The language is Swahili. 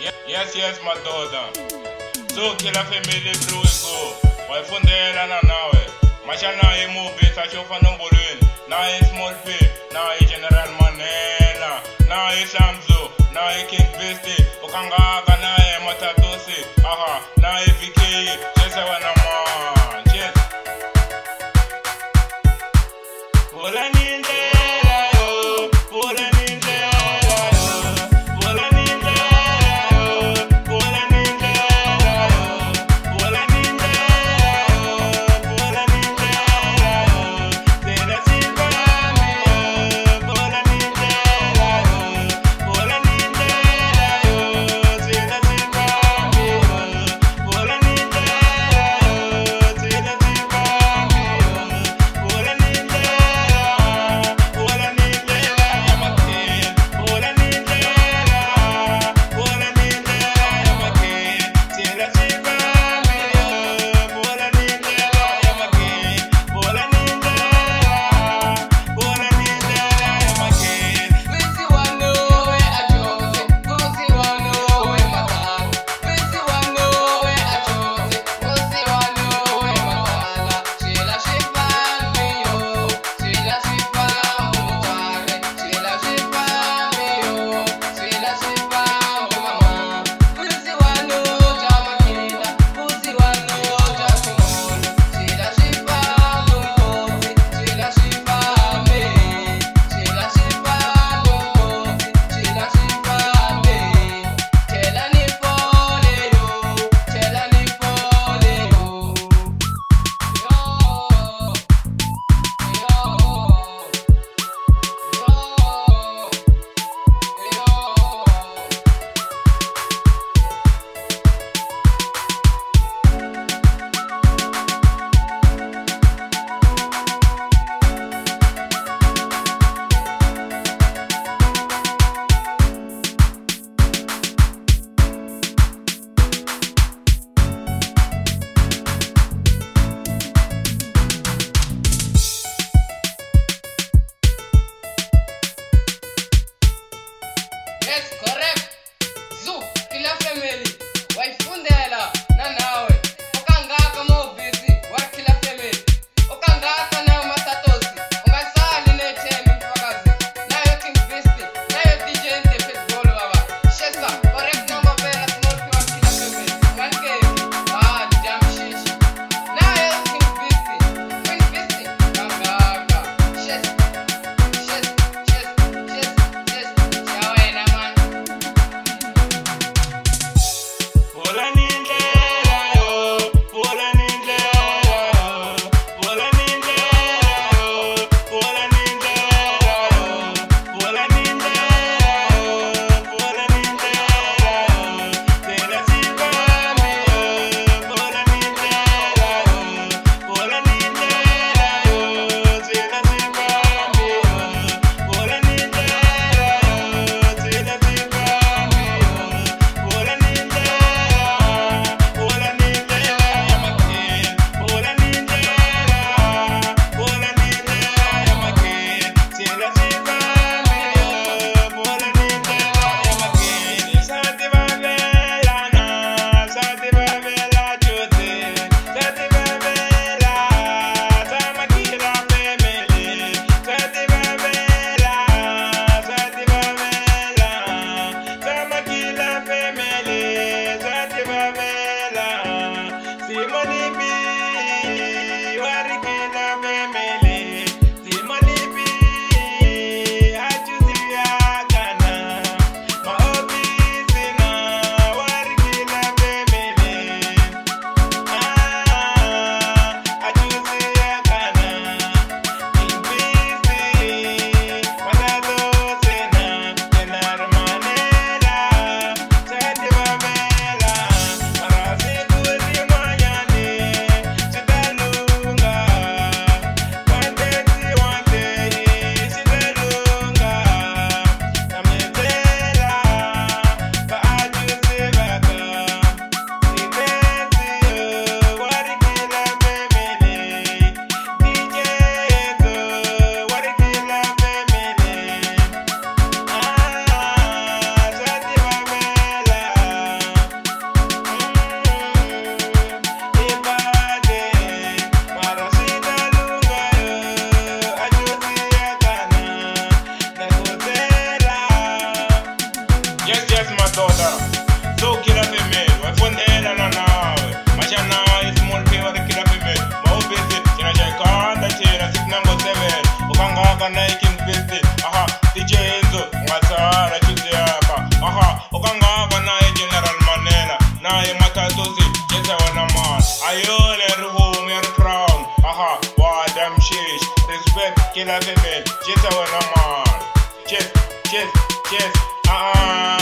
Yes, madoda. So kila family through it go. Wafundela na nawe. Masha na movie sa shofa nombolweni. Na small pay, na general manena. Na Samzo, na King Besti. Ukangaka na Matatosi. Aha, na VK. Chesa wana man. Cheers. Hola nindela yo. Hola nindela yo. Hola nindela yo. Hola nindela yo. Hola nindela yo. Hola nindela yo. Tera sipami yo. Hola nindela yo. Hola nindela yo. Yes, madoda. So kila female, wafundela na nawe. Mashana small pay wa kila female. Maubisi, china shaikanda china signango 7. Ukangaka na iking piste. Aha, DJ Enzo, ngasara chuzi hapa. Aha, ukangaka na General Manela. Na matatozi, jesa wana man. Ayole ruhum ya crown. Aha, wadam shish. Respect kila female, jesa wana man. Cheers.